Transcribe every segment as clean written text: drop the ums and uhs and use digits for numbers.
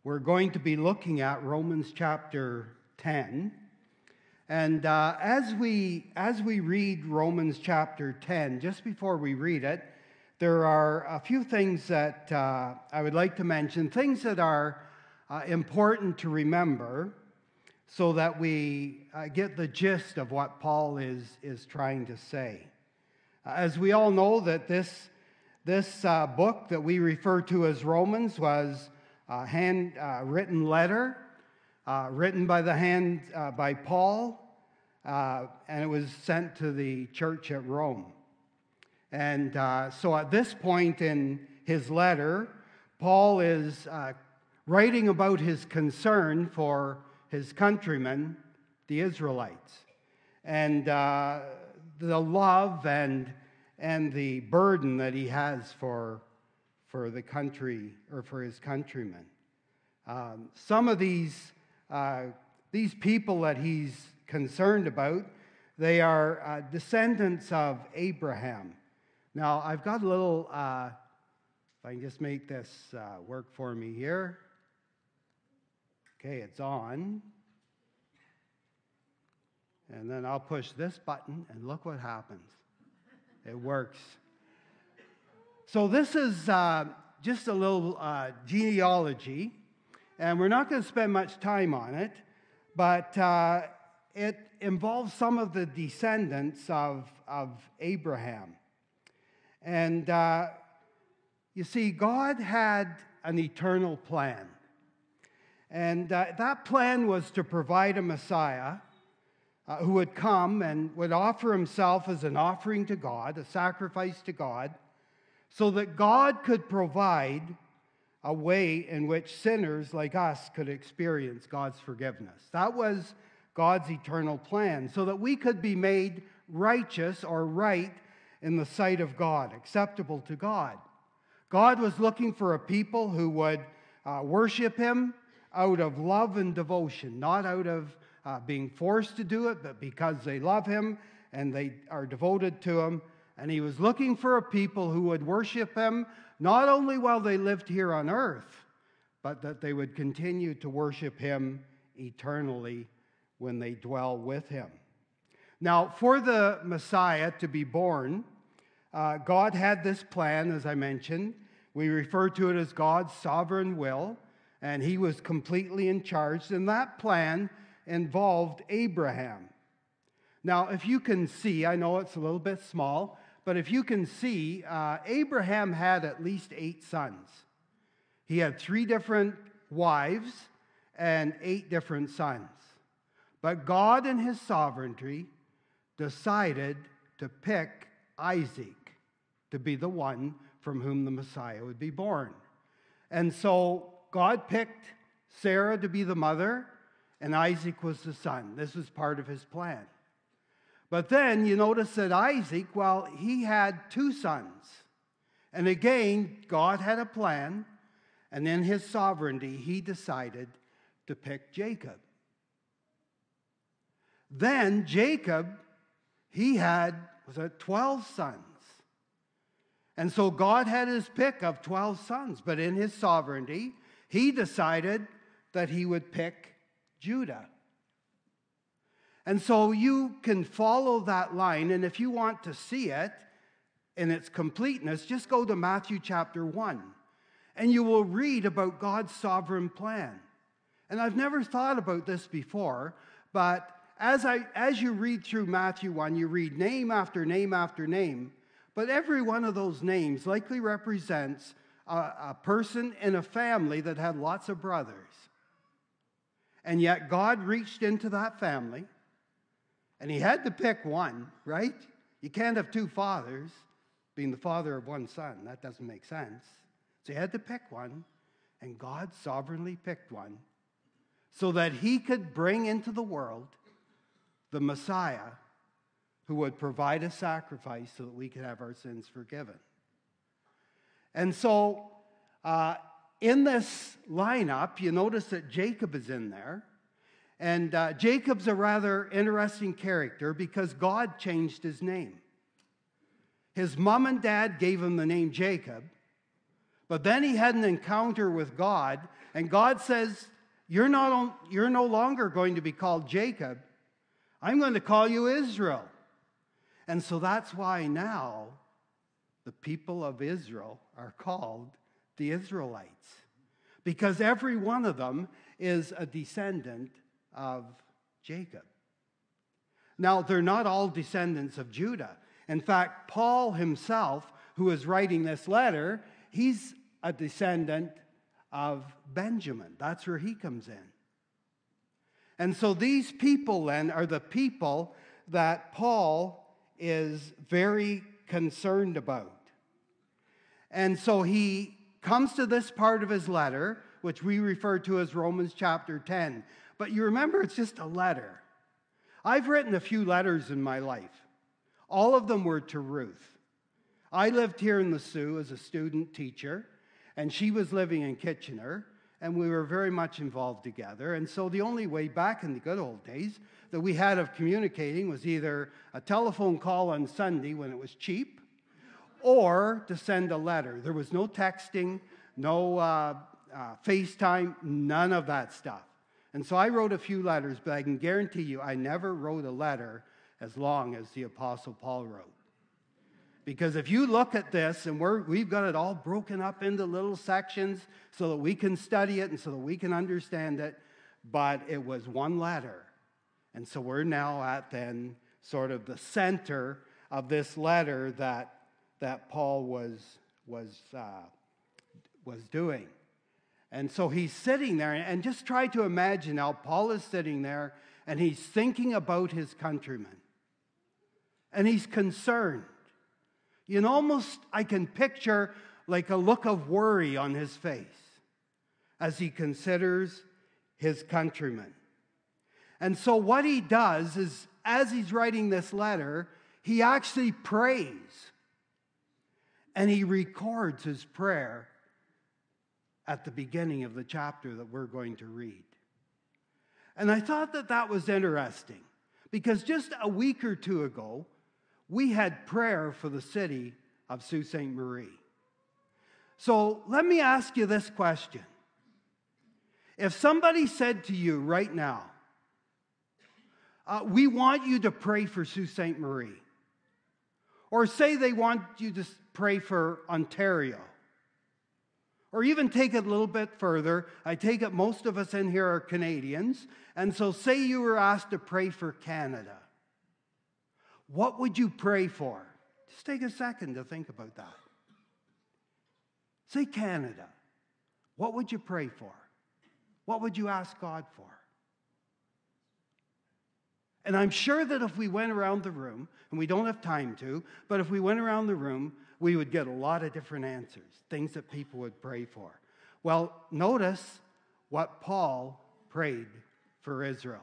We're going to be looking at Romans chapter 10. And as we read Romans chapter 10, just before we read it, there are a few things that I would like to mention, things that are important to remember so that we get the gist of what Paul is trying to say. As we all know that this book that we refer to as Romans was a hand-written letter written by Paul, and it was sent to the church at Rome. And so at this point in his letter, Paul is writing about his concern for his countrymen, the Israelites, and the love and the burden that he has for the country, or for his countrymen. Some of these people that he's concerned about, they are descendants of Abraham. Now, I've got a little, if I can just make this work for me here. Okay, it's on. And then I'll push this button, and look what happens. It works. So this is just a little genealogy, and we're not going to spend much time on it, but it involves some of the descendants of Abraham. And you see, God had an eternal plan. And that plan was to provide a Messiah who would come and would offer himself as an offering to God, a sacrifice to God, so that God could provide a way in which sinners like us could experience God's forgiveness. That was God's eternal plan, so that we could be made righteous or right in the sight of God, acceptable to God. God was looking for a people who would worship him out of love and devotion, not out of being forced to do it, but because they love him and they are devoted to him. And he was looking for a people who would worship him not only while they lived here on earth, but that they would continue to worship him eternally when they dwell with him. Now, for the Messiah to be born, God had this plan, as I mentioned. We refer to it as God's sovereign will, and he was completely in charge. And that plan involved Abraham. Now, if you can see, I know it's a little bit small, but if you can see, Abraham had at least 8 sons. He had 3 different wives and 8 different sons. But God in his sovereignty decided to pick Isaac to be the one from whom the Messiah would be born. And so God picked Sarah to be the mother, and Isaac was the son. This was part of his plan. But then you notice that Isaac, well, he had 2 sons. And again, God had a plan, and in his sovereignty, he decided to pick Jacob. Then Jacob, he had, 12 sons. And so God had his pick of 12 sons, but in his sovereignty, he decided that he would pick Judah. And so you can follow that line, and if you want to see it in its completeness, just go to Matthew chapter 1, and you will read about God's sovereign plan. And I've never thought about this before, but as you read through Matthew 1, you read name after name after name, but every one of those names likely represents a person in a family that had lots of brothers. And yet God reached into that family, and he had to pick one, right? You can't have 2 fathers being the father of one son. That doesn't make sense. So he had to pick one, and God sovereignly picked one so that he could bring into the world the Messiah who would provide a sacrifice so that we could have our sins forgiven. And so in this lineup, you notice that Jacob is in there. And Jacob's a rather interesting character because God changed his name. His mom and dad gave him the name Jacob, but then he had an encounter with God, And God says, you're no longer going to be called Jacob. I'm going to call you Israel. And so that's why now the people of Israel are called the Israelites, because every one of them is a descendant of Jacob. Now, they're not all descendants of Judah. In fact, Paul himself, who is writing this letter, he's a descendant of Benjamin. That's where he comes in. And so these people then are the people that Paul is very concerned about. And so he comes to this part of his letter, which we refer to as Romans chapter 10. But you remember, it's just a letter. I've written a few letters in my life. All of them were to Ruth. I lived here in the Sioux as a student teacher, and she was living in Kitchener, and we were very much involved together. And so the only way back in the good old days that we had of communicating was either a telephone call on Sunday when it was cheap, or to send a letter. There was no texting, no FaceTime, none of that stuff. And so I wrote a few letters, but I can guarantee you I never wrote a letter as long as the Apostle Paul wrote. Because if you look at this, and we've got it all broken up into little sections so that we can study it and so that we can understand it, but it was one letter. And so we're now at then sort of the center of this letter that Paul was doing. And so he's sitting there, and just try to imagine how Paul is sitting there, and he's thinking about his countrymen. And he's concerned. You know, almost I can picture like a look of worry on his face as he considers his countrymen. And so what he does is, as he's writing this letter, he actually prays. And he records his prayer at the beginning of the chapter that we're going to read. And I thought that was interesting, because just a week or two ago, we had prayer for the city of Sault Ste. Marie. So let me ask you this question. If somebody said to you right now, we want you to pray for Sault Ste. Marie, or say they want you to pray for Ontario, or even take it a little bit further, I take it most of us in here are Canadians, and so say you were asked to pray for Canada. What would you pray for? Just take a second to think about that. Say Canada. What would you pray for? What would you ask God for? And I'm sure that if we went around the room, and we don't have time to, but if we went around the room, we would get a lot of different answers, things that people would pray for. Well, notice what Paul prayed for Israel.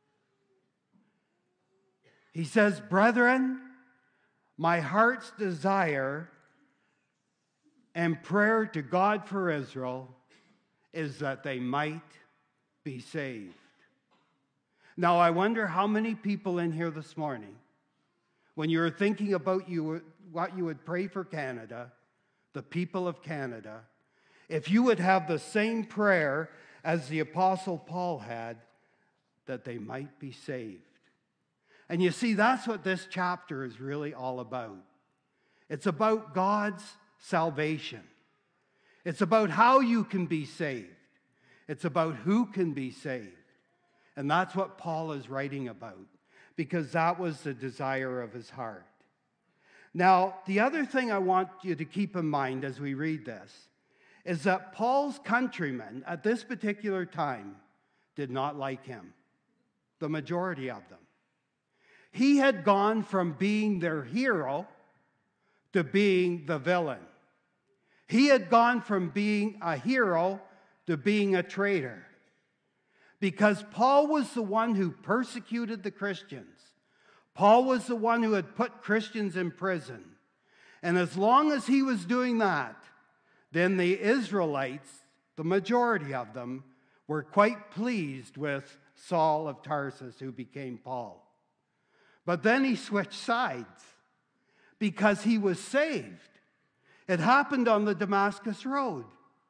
He says, "Brethren, my heart's desire and prayer to God for Israel is that they might be saved." Now, I wonder how many people in here this morning, when you were thinking about what you would pray for Canada, the people of Canada, if you would have the same prayer as the Apostle Paul had, that they might be saved. And you see, that's what this chapter is really all about. It's about God's salvation. It's about how you can be saved. It's about who can be saved. And that's what Paul is writing about, because that was the desire of his heart. Now, the other thing I want you to keep in mind as we read this is that Paul's countrymen at this particular time did not like him, the majority of them. He had gone from being their hero to being the villain. He had gone from being a hero to being a traitor, because Paul was the one who persecuted the Christians. Paul was the one who had put Christians in prison. And as long as he was doing that, then the Israelites, the majority of them, were quite pleased with Saul of Tarsus, who became Paul. But then he switched sides because he was saved. It happened on the Damascus Road.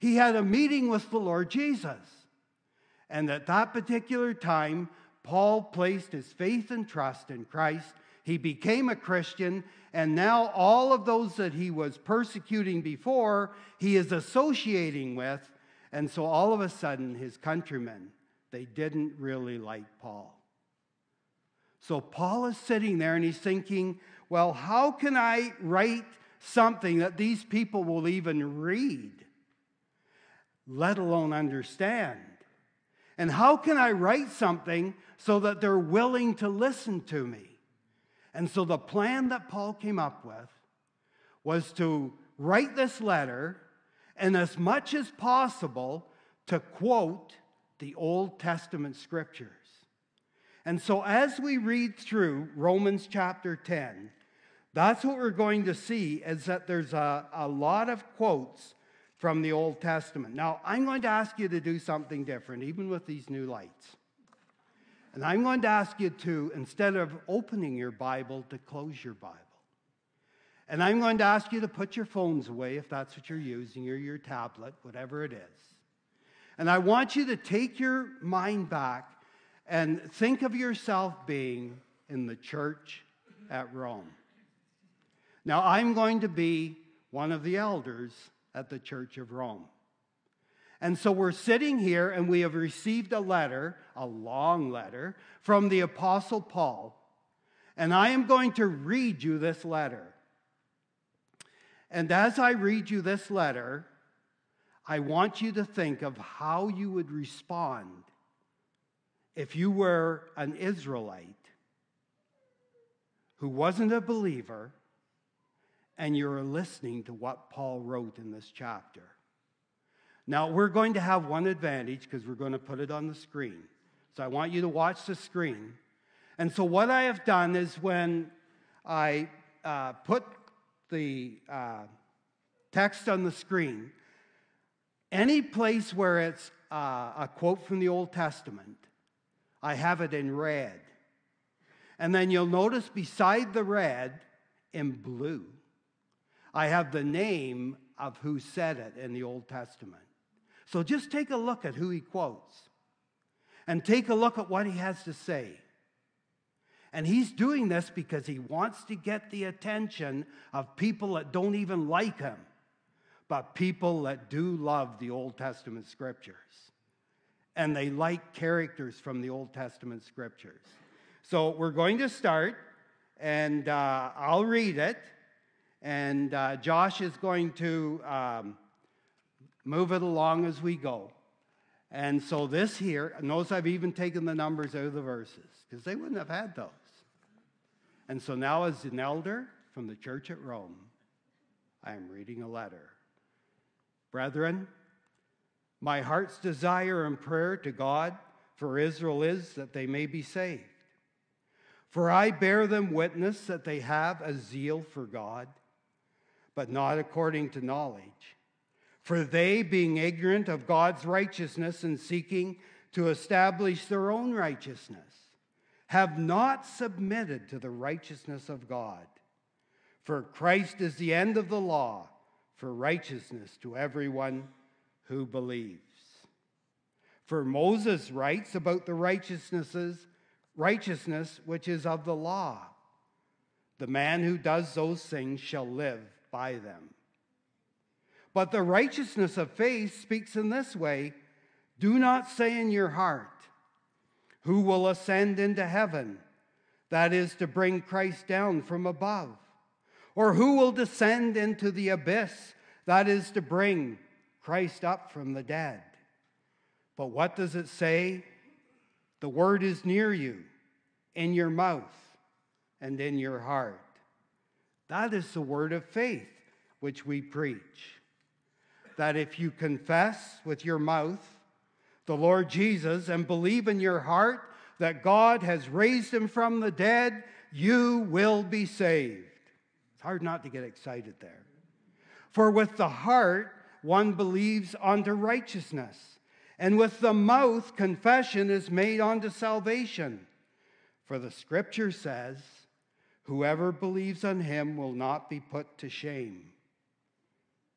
He had a meeting with the Lord Jesus. And at that particular time, Paul placed his faith and trust in Christ. He became a Christian, and now all of those that he was persecuting before, he is associating with. And so all of a sudden, his countrymen, they didn't really like Paul. So Paul is sitting there and he's thinking, well, how can I write something that these people will even read, let alone understand? And how can I write something so that they're willing to listen to me? And so the plan that Paul came up with was to write this letter and as much as possible to quote the Old Testament scriptures. And so as we read through Romans chapter 10, that's what we're going to see, is that there's a lot of quotes from the Old Testament. Now, I'm going to ask you to do something different, even with these new lights. And I'm going to ask you to, instead of opening your Bible, to close your Bible. And I'm going to ask you to put your phones away, if that's what you're using, or your tablet, whatever it is. And I want you to take your mind back and think of yourself being in the church at Rome. Now, I'm going to be one of the elders at the Church of Rome. And so we're sitting here and we have received a letter, a long letter, from the Apostle Paul. And I am going to read you this letter. And as I read you this letter, I want you to think of how you would respond if you were an Israelite who wasn't a believer and you're listening to what Paul wrote in this chapter. Now, we're going to have one advantage because we're going to put it on the screen. So I want you to watch the screen. And so what I have done is when I put the text on the screen, any place where it's a quote from the Old Testament, I have it in red. And then you'll notice beside the red, in blue, I have the name of who said it in the Old Testament. So just take a look at who he quotes. And take a look at what he has to say. And he's doing this because he wants to get the attention of people that don't even like him, but people that do love the Old Testament scriptures. And they like characters from the Old Testament scriptures. So we're going to start, and I'll read it. And Josh is going to move it along as we go. And so this here, notice I've even taken the numbers out of the verses, because they wouldn't have had those. And so now as an elder from the church at Rome, I am reading a letter. Brethren, my heart's desire and prayer to God for Israel is that they may be saved. For I bear them witness that they have a zeal for God, but not according to knowledge. For they, being ignorant of God's righteousness and seeking to establish their own righteousness, have not submitted to the righteousness of God. For Christ is the end of the law for righteousness to everyone who believes. For Moses writes about the righteousness which is of the law. The man who does those things shall live by them. But the righteousness of faith speaks in this way: do not say in your heart, who will ascend into heaven? That is to bring Christ down from above. Or who will descend into the abyss? That is to bring Christ up from the dead. But what does it say? The word is near you, in your mouth and in your heart. That is the word of faith which we preach. That if you confess with your mouth the Lord Jesus and believe in your heart that God has raised him from the dead, you will be saved. It's hard not to get excited there. For with the heart one believes unto righteousness, and with the mouth confession is made unto salvation. For the scripture says, whoever believes on him will not be put to shame.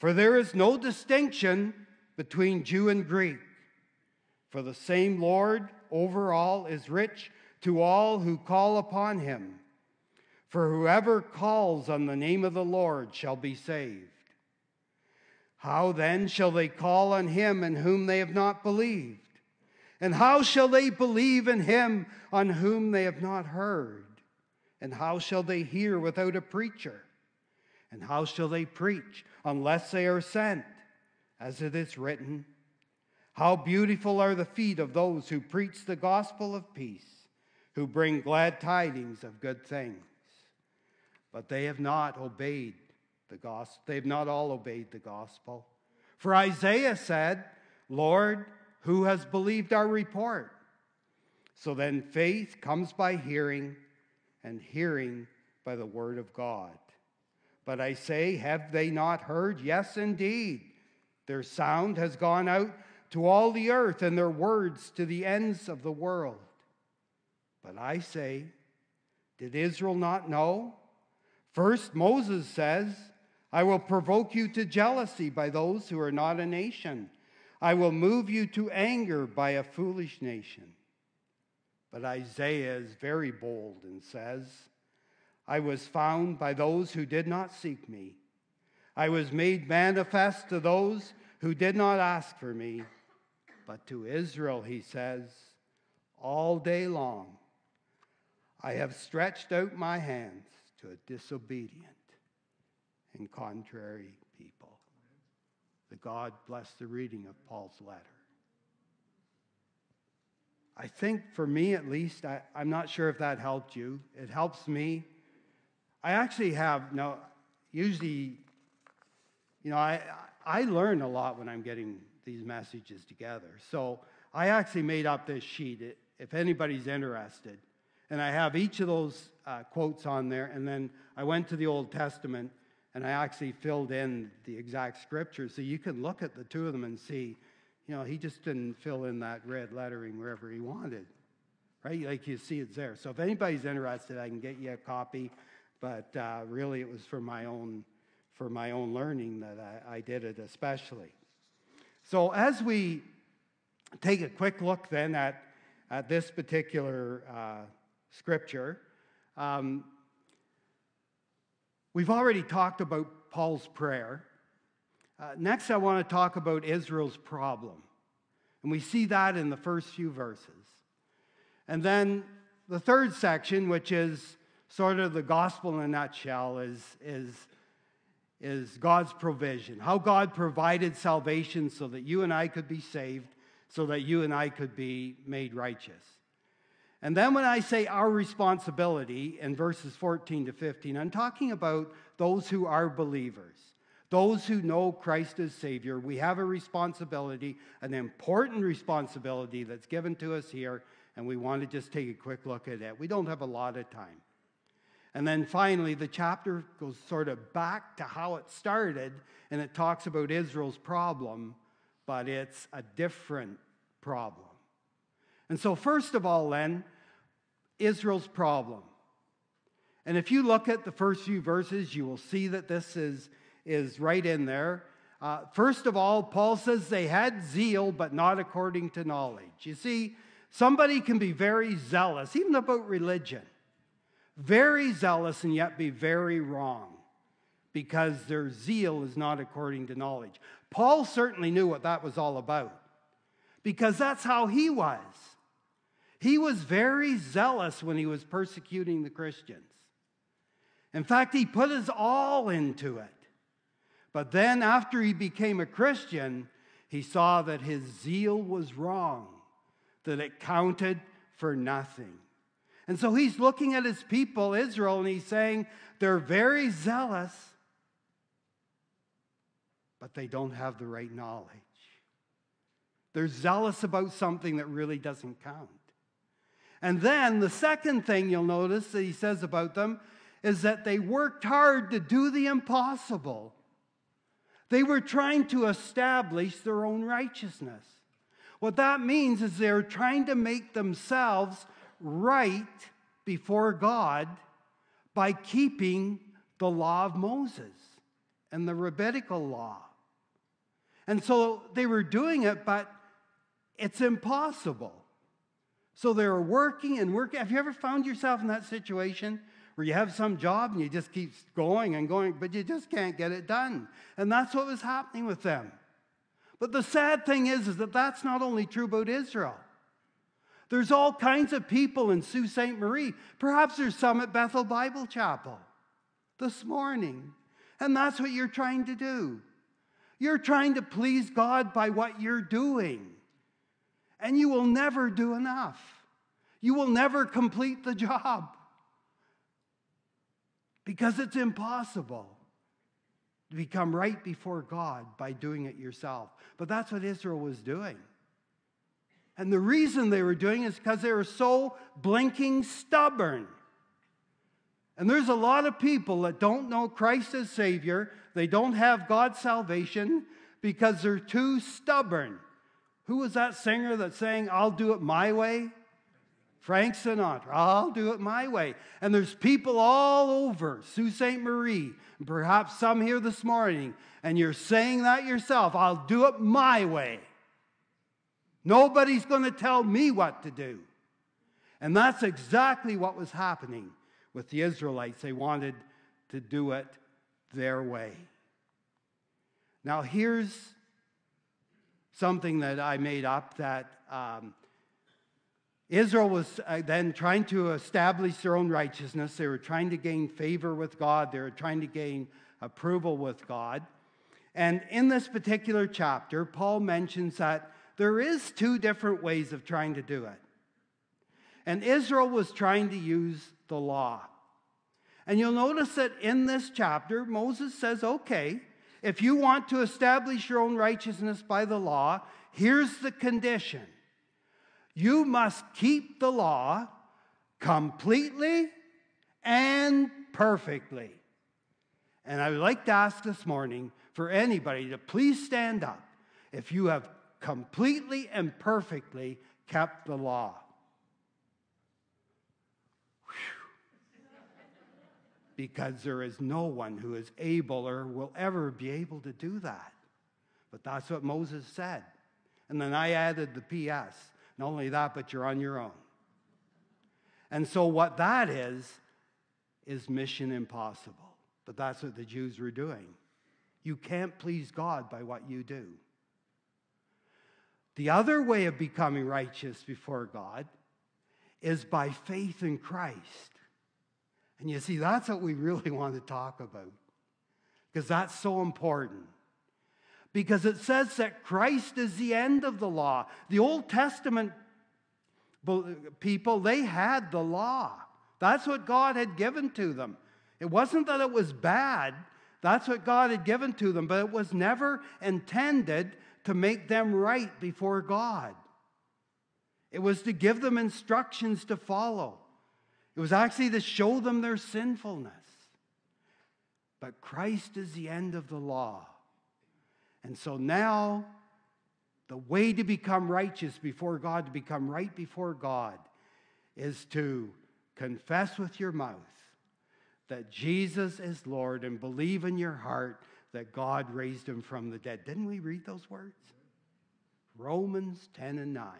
For there is no distinction between Jew and Greek. For the same Lord over all is rich to all who call upon him. For whoever calls on the name of the Lord shall be saved. How then shall they call on him in whom they have not believed? And how shall they believe in him on whom they have not heard? And how shall they hear without a preacher? And how shall they preach unless they are sent? As it is written, how beautiful are the feet of those who preach the gospel of peace, who bring glad tidings of good things. But they have not obeyed the gospel. They have not all obeyed the gospel. For Isaiah said, Lord, who has believed our report? So then faith comes by hearing, and hearing by the word of God. But I say, have they not heard? Yes, indeed. Their sound has gone out to all the earth, and their words to the ends of the world. But I say, did Israel not know? First, Moses says, I will provoke you to jealousy by those who are not a nation. I will move you to anger by a foolish nation. But Isaiah is very bold and says, I was found by those who did not seek me. I was made manifest to those who did not ask for me. But to Israel, he says, all day long, I have stretched out my hands to a disobedient and contrary people. The God bless the reading of Paul's letter. I think for me at least, I'm not sure if that helped you. It helps me. I actually have, usually, I learn a lot when I'm getting these messages together. So I actually made up this sheet, if anybody's interested. And I have each of those quotes on there. And then I went to the Old Testament, and I actually filled in the exact scripture. So you can look at the two of them and see, he just didn't fill in that red lettering wherever he wanted, right? Like you see it's there. So if anybody's interested, I can get you a copy. But really, it was for my own learning that I did it especially. So as we take a quick look then at this particular scripture, we've already talked about Paul's prayer. Next, I want to talk about Israel's problem. And we see that in the first few verses. And then the third section, which is sort of the gospel in a nutshell, is God's provision. How God provided salvation so that you and I could be saved, so that you and I could be made righteous. And then when I say our responsibility in verses 14 to 15, I'm talking about those who are believers, those who know Christ as Savior. We have a responsibility, an important responsibility that's given to us here, and we want to just take a quick look at it. We don't have a lot of time. And then finally, the chapter goes sort of back to how it started, and it talks about Israel's problem, but it's a different problem. And so first of all then, Israel's problem. And if you look at the first few verses, you will see that this is right in there. First of all, Paul says they had zeal, but not according to knowledge. You see, somebody can be very zealous, even about religion. Very zealous and yet be very wrong because their zeal is not according to knowledge. Paul certainly knew what that was all about because that's how he was. He was very zealous when he was persecuting the Christians. In fact, he put his all into it. But then after he became a Christian, he saw that his zeal was wrong, that it counted for nothing. And so he's looking at his people, Israel, and he's saying they're very zealous, but they don't have the right knowledge. They're zealous about something that really doesn't count. And then the second thing you'll notice that he says about them is that they worked hard to do the impossible. They were trying to establish their own righteousness. What that means is they're trying to make themselves right before God by keeping the law of Moses and the rabbinical law. And so they were doing it, but it's impossible. So they were working and working. Have you ever found yourself in that situation where you have some job and you just keep going and going, but you just can't get it done? And that's what was happening with them. But the sad thing is that that's not only true about Israel. There's all kinds of people in Sault Ste. Marie. Perhaps there's some at Bethel Bible Chapel this morning. And that's what you're trying to do. You're trying to please God by what you're doing. And you will never do enough. You will never complete the job. Because it's impossible to become right before God by doing it yourself. But that's what Israel was doing. And the reason they were doing it is because they were so blinking stubborn. And there's a lot of people that don't know Christ as Savior. They don't have God's salvation because they're too stubborn. Who was that singer that sang, "I'll do it my way"? Frank Sinatra. I'll do it my way. And there's people all over Sault Ste. Marie, and perhaps some here this morning, and you're saying that yourself. I'll do it my way. Nobody's going to tell me what to do. And that's exactly what was happening with the Israelites. They wanted to do it their way. Now here's something that I made up, that Israel was then trying to establish their own righteousness. They were trying to gain favor with God. They were trying to gain approval with God. And in this particular chapter, Paul mentions that there is two different ways of trying to do it. And Israel was trying to use the law. And you'll notice that in this chapter, Moses says, okay, if you want to establish your own righteousness by the law, here's the condition. You must keep the law completely and perfectly. And I would like to ask this morning for anybody to please stand up if you have completely and perfectly kept the law. Because there is no one who is able or will ever be able to do that. But that's what Moses said. And then I added the P.S. Not only that, but you're on your own. And so what that is mission impossible. But that's what the Jews were doing. You can't please God by what you do. The other way of becoming righteous before God is by faith in Christ. And you see, that's what we really want to talk about, because that's so important. Because it says that Christ is the end of the law. The Old Testament people, they had the law. That's what God had given to them. It wasn't that it was bad. That's what God had given to them, but it was never intended to make them right before God. It was to give them instructions to follow. It was actually to show them their sinfulness. But Christ is the end of the law. And so now, the way to become righteous before God, to become right before God, is to confess with your mouth that Jesus is Lord and believe in your heart that God raised him from the dead. Didn't we read those words? Romans 10 and 9.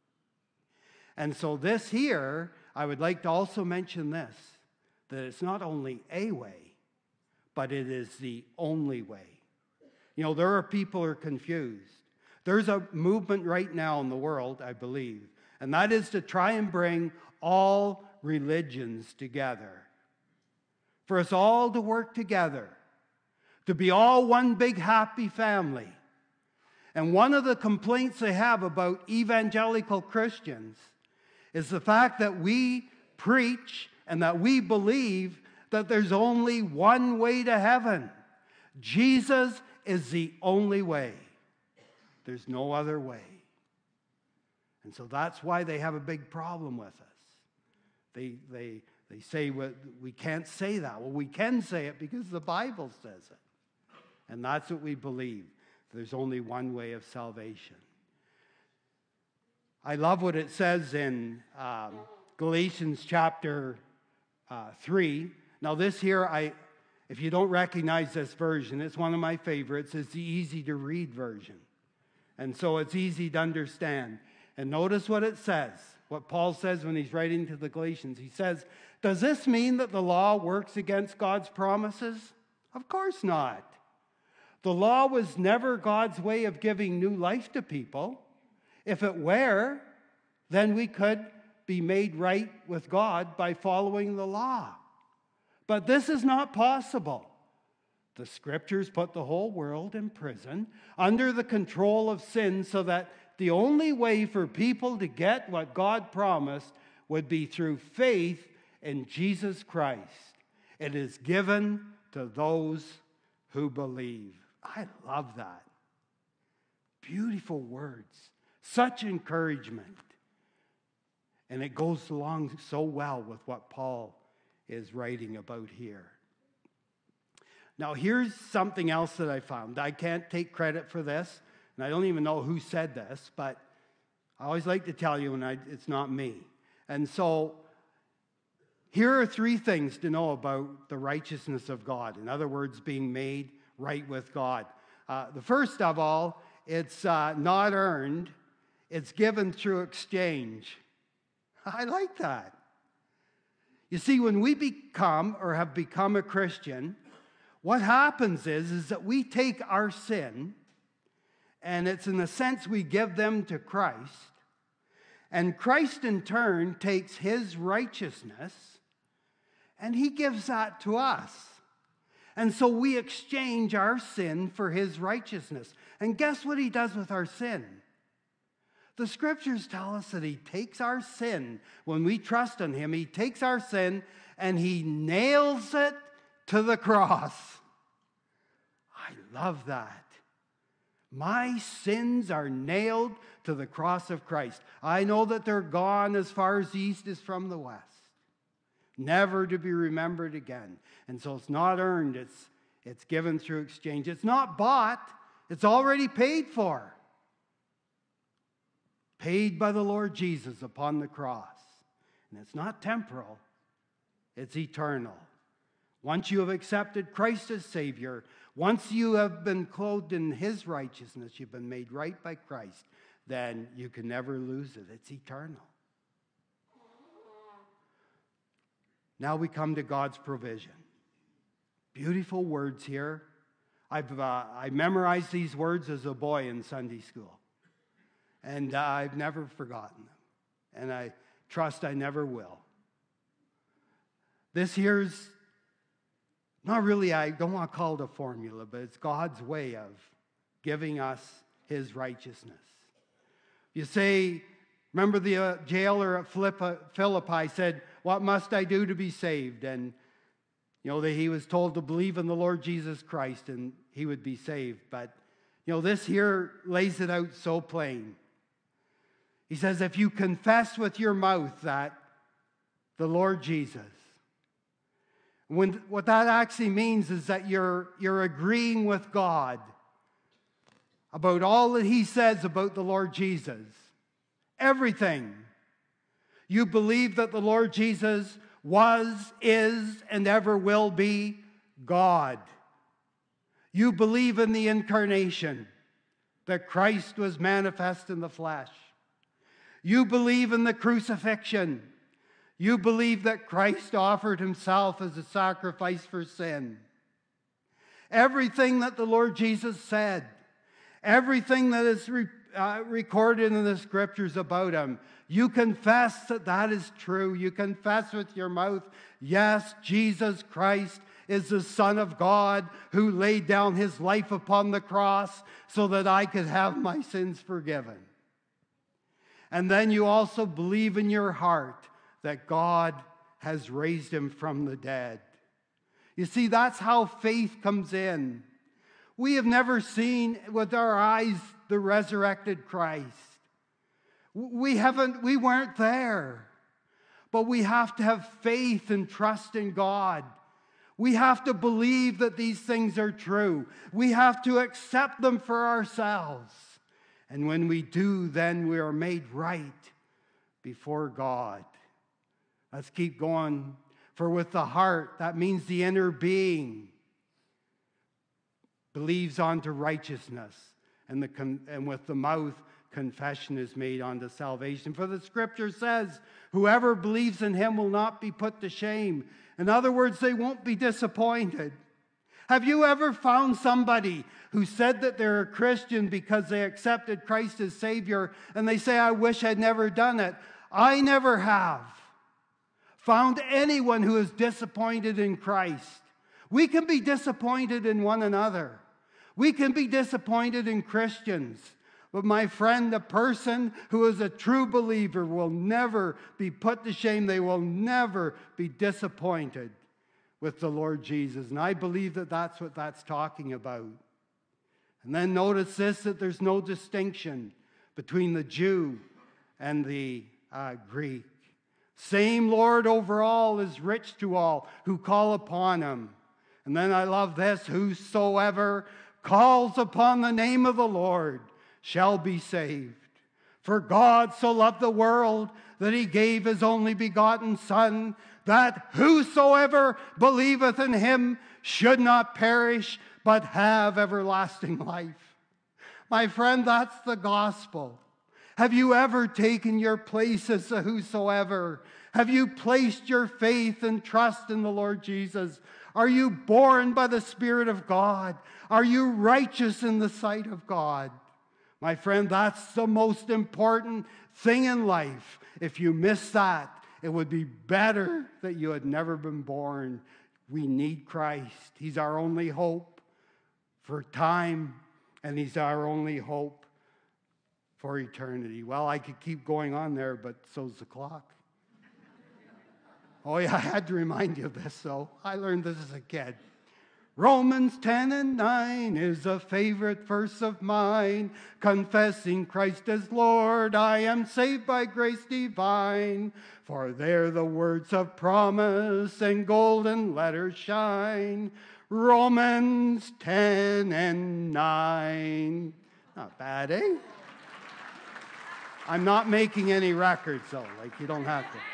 And so this here, I would like to also mention this, that it's not only a way, but it is the only way. You know, there are people who are confused. There's a movement right now in the world, I believe, and that is to try and bring all religions together. For us all to work together, to be all one big happy family. And one of the complaints they have about evangelical Christians is the fact that we preach and that we believe that there's only one way to heaven. Jesus is the only way. There's no other way. And so that's why they have a big problem with us. They say, well, we can't say that. Well, we can say it because the Bible says it. And that's what we believe. There's only one way of salvation. I love what it says in Galatians chapter 3. Now this here, If you don't recognize this version, it's one of my favorites. It's the easy-to-read version. And so it's easy to understand. And notice what it says, what Paul says when he's writing to the Galatians. He says, does this mean that the law works against God's promises? Of course not. The law was never God's way of giving new life to people. If it were, then we could be made right with God by following the law. But this is not possible. The Scriptures put the whole world in prison under the control of sin, so that the only way for people to get what God promised would be through faith in Jesus Christ. It is given to those who believe. I love that. Beautiful words. Such encouragement. And it goes along so well with what Paul is writing about here. Now, here's something else that I found. I can't take credit for this, and I don't even know who said this, but I always like to tell you when it's not me. And so, here are 3 things to know about the righteousness of God. In other words, being made right with God. The first of all, it's not earned. It's given through exchange. I like that. You see, when we become or have become a Christian, what happens is that we take our sin, and it's in a sense we give them to Christ, and Christ in turn takes his righteousness, and he gives that to us. And so we exchange our sin for his righteousness. And guess what he does with our sin? The Scriptures tell us that he takes our sin, when we trust in him, he takes our sin and he nails it to the cross. I love that. My sins are nailed to the cross of Christ. I know that they're gone as far as the east is from the west, never to be remembered again. And so it's not earned, it's given through exchange. It's not bought, it's already paid for. Paid by the Lord Jesus upon the cross. And it's not temporal, it's eternal. Once you have accepted Christ as Savior, once you have been clothed in his righteousness, you've been made right by Christ, then you can never lose it. It's eternal. Now we come to God's provision. Beautiful words here. I memorized these words as a boy in Sunday school. And I've never forgotten them. And I trust I never will. This here's not really, I don't want to call it a formula, but it's God's way of giving us his righteousness. You say, remember the jailer at Philippi said, what must I do to be saved? And that he was told to believe in the Lord Jesus Christ and he would be saved. But this here lays it out so plain. He says, if you confess with your mouth that the Lord Jesus, what that actually means is that you're agreeing with God about all that he says about the Lord Jesus. Everything. You believe that the Lord Jesus was, is, and ever will be God. You believe in the incarnation, that Christ was manifest in the flesh. You believe in the crucifixion. You believe that Christ offered himself as a sacrifice for sin. Everything that the Lord Jesus said, everything that is recorded in the Scriptures about him, you confess that that is true. You confess with your mouth, yes, Jesus Christ is the Son of God who laid down his life upon the cross so that I could have my sins forgiven. And then you also believe in your heart that God has raised him from the dead. You see, that's how faith comes in. We have never seen with our eyes the resurrected Christ. We weren't there. But we have to have faith and trust in God. We have to believe that these things are true. We have to accept them for ourselves. And when we do, then we are made right before God. Let's keep going. For with the heart, that means the inner being, believes unto righteousness, and with the mouth confession is made unto salvation. For the scripture says, whoever believes in him will not be put to shame. In other words, they won't be disappointed. Have you ever found somebody who said that they're a Christian because they accepted Christ as Savior, and they say, I wish I'd never done it? I never have found anyone who is disappointed in Christ. We can be disappointed in one another. We can be disappointed in Christians. But my friend, a person who is a true believer will never be put to shame. They will never be disappointed with the Lord Jesus. And I believe that that's what that's talking about. And then notice this, that there's no distinction between the Jew and the Greek. Same Lord over all is rich to all who call upon him. And then I love this, whosoever calls upon the name of the Lord shall be saved. For God so loved the world that he gave his only begotten Son, that whosoever believeth in him should not perish, but have everlasting life. My friend, that's the gospel. Have you ever taken your place as a whosoever? Have you placed your faith and trust in the Lord Jesus? Are you born by the Spirit of God? Are you righteous in the sight of God? My friend, that's the most important thing in life. If you miss that, it would be better that you had never been born. We need Christ. He's our only hope for time, and he's our only hope for eternity. Well, I could keep going on there, but so's the clock. Oh, yeah, I had to remind you of this, though. I learned this as a kid. Romans 10:9 is a favorite verse of mine. Confessing Christ as Lord, I am saved by grace divine. For there the words of promise and golden letters shine. Romans 10:9. Not bad, eh? I'm not making any records, though. Like, you don't have to.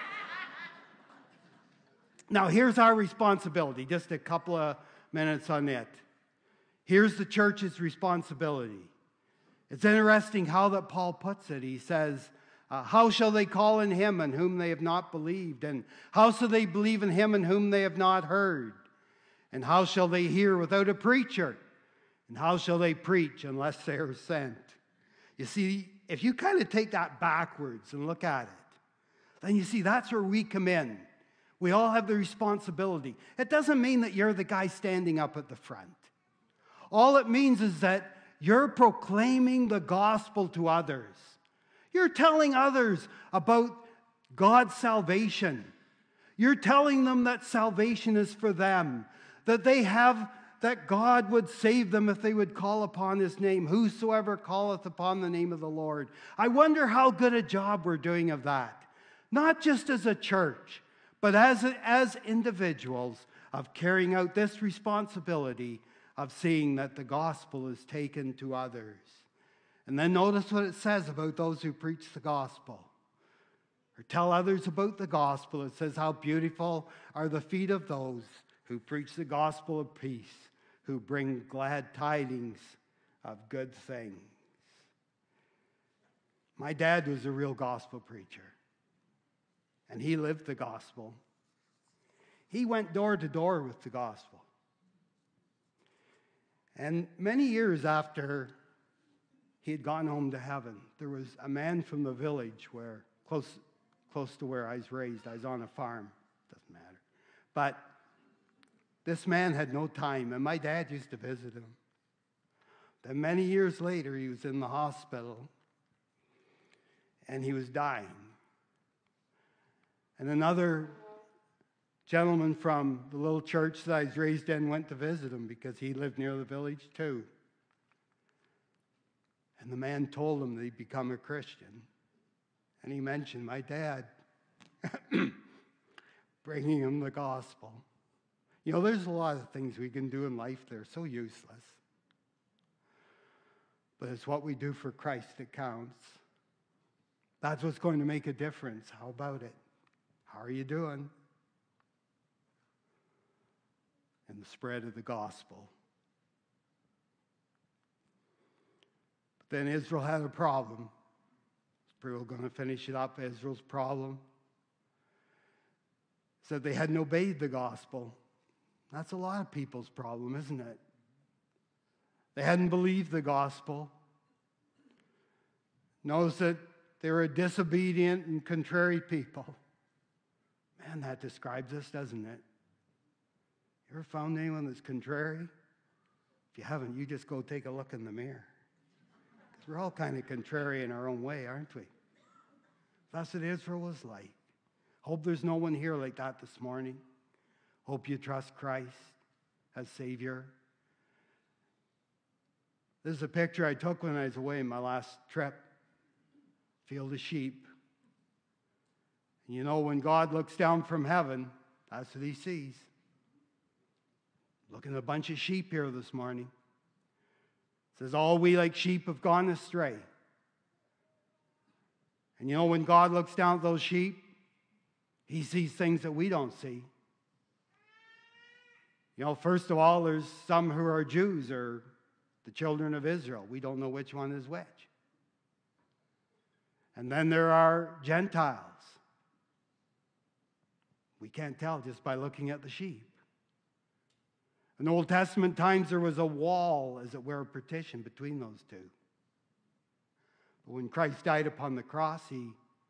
Now, here's our responsibility. Just a couple of minutes on it. Here's the church's responsibility. It's interesting how that Paul puts it. He says, how shall they call in him in whom they have not believed? And how shall they believe in him in whom they have not heard? And how shall they hear without a preacher? And how shall they preach unless they are sent? You see, if you kind of take that backwards and look at it, then you see that's where we come in. We all have the responsibility. It doesn't mean that you're the guy standing up at the front. All it means is that you're proclaiming the gospel to others. You're telling others about God's salvation. You're telling them that salvation is for them, that that God would save them if they would call upon his name. Whosoever calleth upon the name of the Lord. I wonder how good a job we're doing of that. Not just as a church, but as individuals, of carrying out this responsibility of seeing that the gospel is taken to others. And then notice what it says about those who preach the gospel, or tell others about the gospel. It says, how beautiful are the feet of those who preach the gospel of peace, who bring glad tidings of good things. My dad was a real gospel preacher. And he lived the gospel. He went door to door with the gospel. And many years after he had gone home to heaven, there was a man from the village close to where I was raised. I was on a farm. Doesn't matter. But this man had no time, and my dad used to visit him. Then many years later, he was in the hospital, and he was dying. And another gentleman from the little church that I was raised in went to visit him because he lived near the village too. And the man told him that he'd become a Christian. And he mentioned my dad bringing him the gospel. You know, there's a lot of things we can do in life that are so useless. But it's what we do for Christ that counts. That's what's going to make a difference. How about it? How are you doing in the spread of the gospel? then Israel had a problem. We're going to finish it up. Israel's problem. Said they hadn't obeyed the gospel. That's a lot of people's problem, isn't it? They hadn't believed the gospel. Notice that they were a disobedient and contrary people. Man, that describes us, doesn't it? You ever found anyone that's contrary? If you haven't, you just go take a look in the mirror. Because we're all kind of contrary in our own way, aren't we? That's what Israel was like. Hope there's no one here like that this morning. Hope you trust Christ as Savior. This is a picture I took when I was away on my last trip. Field of sheep. And you know, when God looks down from heaven, that's what he sees. Looking at a bunch of sheep here this morning. It says, all we like sheep have gone astray. And you know, when God looks down at those sheep, he sees things that we don't see. You know, first of all, there's some who are Jews or the children of Israel. We don't know which one is which. And then there are Gentiles. We can't tell just by looking at the sheep. In Old Testament times, there was a wall, as it were, a partition between those two. But when Christ died upon the cross, he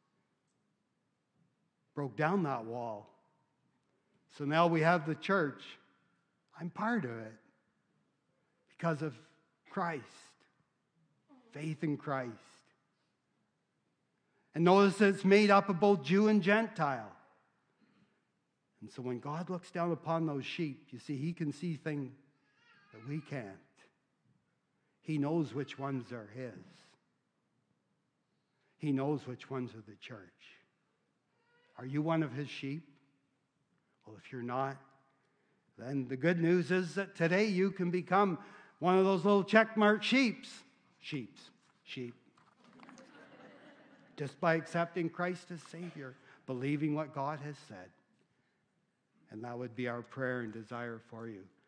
broke down that wall. So now we have the church. I'm part of it because of Christ, faith in Christ. And notice that it's made up of both Jew and Gentile. And so when God looks down upon those sheep, you see, he can see things that we can't. He knows which ones are his. He knows which ones are the church. Are you one of his sheep? Well, if you're not, then the good news is that today you can become one of those little checkmark sheep. Just by accepting Christ as Savior, believing what God has said. And that would be our prayer and desire for you.